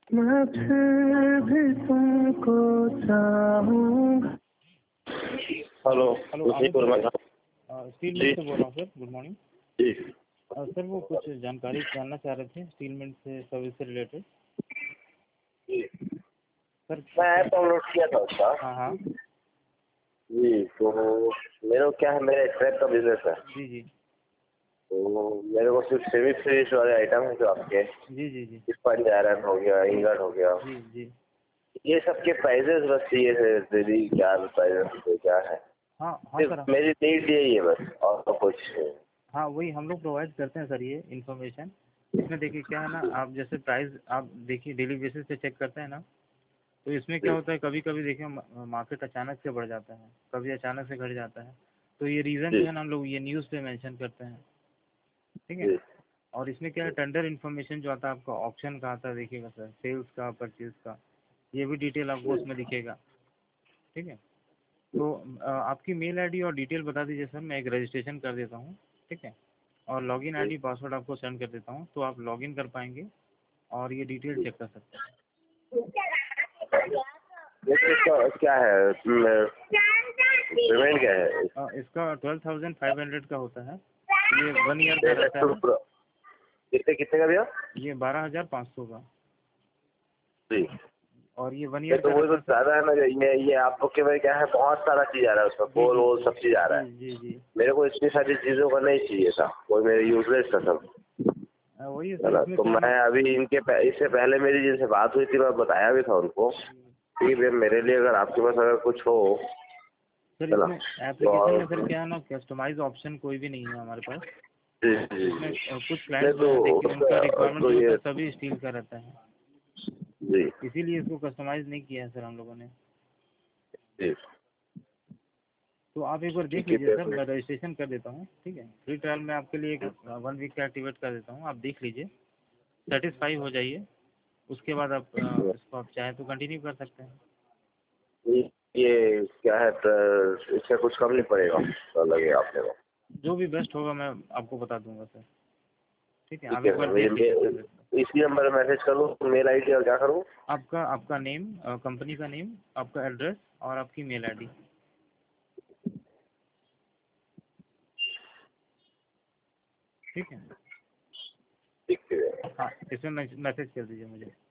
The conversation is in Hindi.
मैं फिर भी तुमको चाहूंगा। हेलो हेलो जी, स्टील जी मिल से बोल रहा हूँ सर, गुड मॉर्निंग। जी सर वो कुछ जानकारी जानना चाह रहे थे स्टील मिल से सर्विस से रिलेटेड जी। सर। मैं ऐप डाउनलोड किया था उसका। हाँ हाँ जी, तो मेरे को क्या है, मेरा स्क्रैप का बिजनेस है। जी जी तो मेरे को सिर्फ सेमी फिनिश वाले आइटम है जो आपके जी जी जी स्पंज आयरन हो गया, जी इंगट हो गया, जी जी। ये सब के प्राइजेस बस चाहिए थे। दीदी क्या प्राइजेस क्या है? हाँ हाँ सर। सिर्फ मेरी नीड यही है बस, और तो कुछ नहीं। हाँ वही हम लोग प्रोवाइड करते हैं सर ये इन्फॉर्मेशन। इसमें देखिए क्या है ना, आप जैसे प्राइस आप देखिए डेली बेसिस पे चेक करते हैं ना, तो इसमें क्या जी होता है कभी कभी देखिए मार्केट अचानक से बढ़ जाता है, कभी अचानक से घट जाता है। तो ये रीज़न जो जी है ना हम लोग ये न्यूज़ पे मेंशन करते हैं, ठीक है। जी और इसमें क्या है टेंडर इन्फॉर्मेशन जो आता है आपका ऑप्शन का आता है, देखिएगा सर सेल्स का परचेज का, ये भी डिटेल आपको उसमें दिखेगा, ठीक है। तो आपकी मेल आईडी और डिटेल बता दीजिए सर, मैं एक रजिस्ट्रेशन कर देता हूँ, ठीक है। और लॉगिन जी आईडी पासवर्ड आपको सेंड कर देता हूँ, तो आप लॉगिन कर पाएंगे और ये डिटेल जी। चेक कर सकते हैं। इसका क्या है, पेमेंट क्या है? इसका 12,500 का होता है, ये 1 ईयर का रहता है। कितने कितने का भैया? ये 12,500 का, जी। और ये 1 ईयर ये तो का वही रहता तो है सर। ज्यादा है ना, ये आपको के भाई क्या है, बहुत सारा चीज आ रहा है उसमें, जी पोल जी वोल जी सब चीज आ रहा जी है। जी जी। मेरे को इतनी सारी चीजों का नहीं चाहिए था, कोई मेरे यूजलेस था सब, वही है है सर, ना। इसमें तो क्या है ना। मैं अभी इससे पहले मेरी जिनसे बात हुई थी, मैं बताया भी था उनको कि भैया मेरे लिए अगर आपके पास अगर कुछ हो, सर है ना। इसमें तो एप्लीकेशन में सर क्या है ना, कस्टमाइज ऑप्शन कोई भी नहीं है हमारे पास। जी जी इसमें जी। कुछ नहीं क्लाइंट जो तो है देखिए उनका उसका रिक्वायरमेंट तो जो होता ये, है सभी स्टील का रहता है, जी इसीलिए इसको कस्टमाइज नहीं किया है सर हम लोगों ने। जी तो आप एक बार देख ठीक है लीजिए सर, फिर। मैं रजिस्ट्रेशन कर देता हूँ, ठीक है। फ्री ट्रायल में आपके लिए एक 1 वीक का एक्टिवेट कर देता हूँ, आप देख लीजिए, सेटिस्फाई हो जाइए, उसके बाद आप इसको आप चाहें तो कंटिन्यू कर सकते हैं। ये क्या है, इससे कुछ कम नहीं पड़ेगा तो लगेगा आपने को? जो भी बेस्ट होगा मैं आपको बता दूंगा सर, ठीक है। ठीक आप है एक बार सर, देख लीजिए सर। इसी नंबर में मैसेज करूँ, मेल आई डी और क्या करूँ? आपका आपका नेम, कंपनी का नेम, आपका एड्रेस और आपकी मेल आईडी, ठीक है। ठीक है। हाँ इसमें मैसेज कर दीजिए मुझे।